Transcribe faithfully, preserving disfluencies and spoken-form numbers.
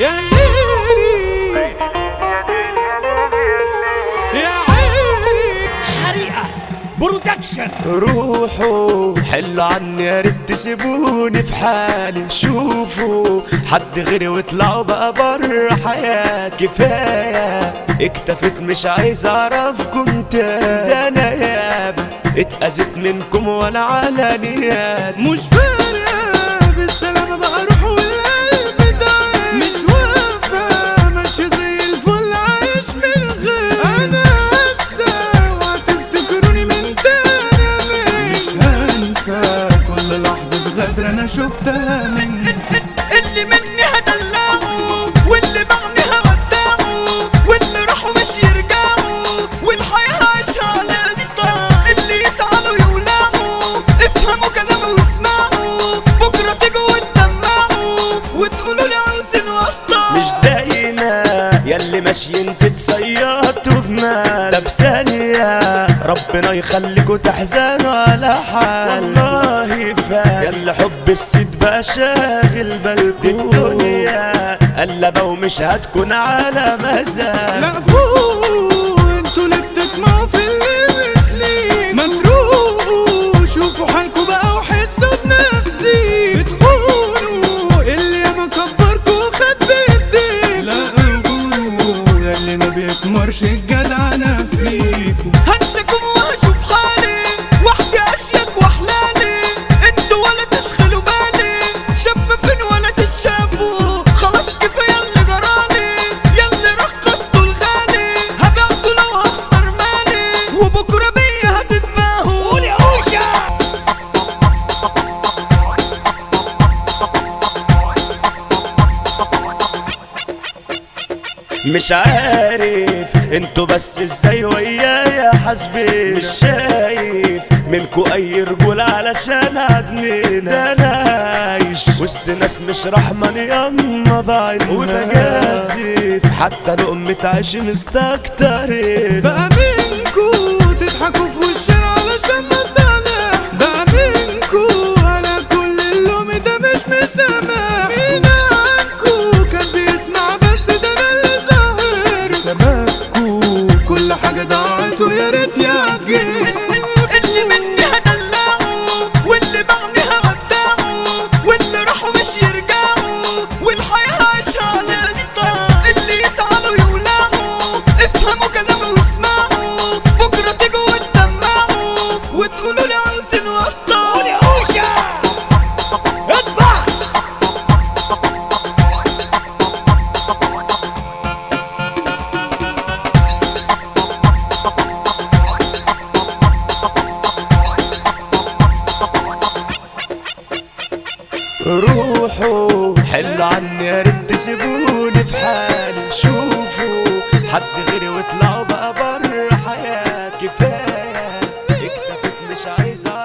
يا ليلي يا عيني حريقة برودكشن. روحوا حلوا عني يا ريت تسيبوني في حالي، شوفوا حد غيري واطلعوا بقى بره حياتي. كفايه اكتفيت مش عايز اعرفكم تاني، ده انا يابا اتأذيت منكم ولا على نيات. مش فارقة بالسلامة بقى روح والقلب ده مش واقفة ماشية زي الفل عايش من غير. أنا هسه وهتفتكروني من تاني مش هنسى كل لحظة غدر أنا شفتها مني. اللي مني هدلعه واللي بعدي هودعه واللي راحوا مش يرجعوا والحياة عايشة على قسطة. اللي يسعدوا يولعوا افهموا كلامي واسمعوا بكرة تيجوا وتدمعوا وتقولوا لي عاوزين واسطة. مش دايما ياللي ماشيين تتصيطوا بمال في ثانية، ربنا يخليكوا تحزنوا على حال. والله فاهم ياللي حب السيد بقى شاغل بالكوا، الدنيا قلبة ومش هتكون على مزاج. لا فوق انتوا اللي بتطمعوا في اللي مش ليه، ما تروقوا شوفوا حالكوا بقى وحسوا بنفسي. بتخونوا اللي ياما كبركوا خد بايديكوا، لا انقروا ياللي ما بيكمرش الجدع انا فيكوا. هنساكم وهشوف حالي وحدي اشيك واحلالي، انتوا ولا تشغلوا بالي شفافين ولا تتشافوا. خلاص كفايه اللي جرالي ياللي رقصتوا الغالي، هبيعكوا لو هخسر مالي وبكره بيا هتتباهوا. قولي اوشا مش عارف انتوا بس ازاي ويايا حاسبين، مش شايف منكوا اي رجولة علشان عدنين. ده انا عايش وسط ناس مش رحمن ياما بعين وبجازف، حتى لقمة عيش مستكترين. بقى منكوا تضحكوا في وشنا علشان مصالح، بقى منكوا على كل اللوم ده مش مسامح. مين عنكوا كان بيسمع بس ده انا اللي ظاهر سببكوا كل حاجة ضاعت ويا ريت يعجب. اللي مني هدلعه واللي بعدي هودعه واللي راحوا مش يرجعوا والحياة عايشة على قسطة. اللي يسعدوا يولعوا افهموا كلامي واسمعوا بكرة تيجوا وتدمعوا وتقولوا لي عاوزين واسطة. قولي اوشا اذبح. روحوا حلوا عني يا ريت تسيبوني في حالي، شوفوا حد غيري واطلعوا بقى بره حياتي. كفايه اكتفيت مش عايز